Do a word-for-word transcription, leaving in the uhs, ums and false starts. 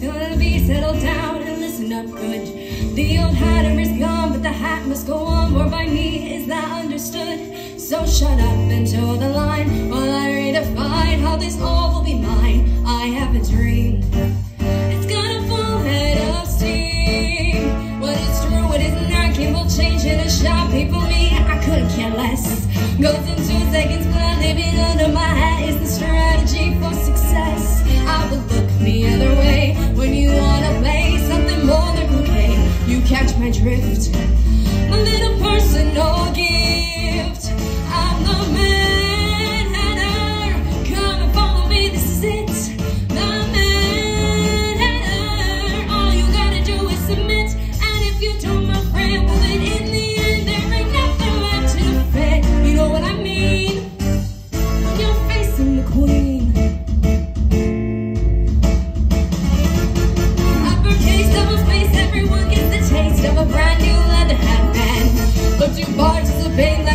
gonna be, settle down and listen up good. The old hatter is gone, but the hat must go on. More by me, is that understood? So shut up and toe the line while I redefine how this all will be mine. I have a dream. It's gonna full head of steam. What is true, what is not, Kimball change in a shop. People me, I couldn't care less. Goes in two seconds, but living under my hat is the strategy for success. I will look the other way when you wanna play something more than bouquet. You catch my drift, a little personal gift. I'm the Mad Hatter, come and follow me, this is it. The Mad Hatter, all you gotta do is submit. And if you do, my friend, well then in the end there ain't nothing left to defend. You know what I mean? When you're facing the queen. Uppercase, double space, everyone gets the taste of a brand new leather hat band. But you participate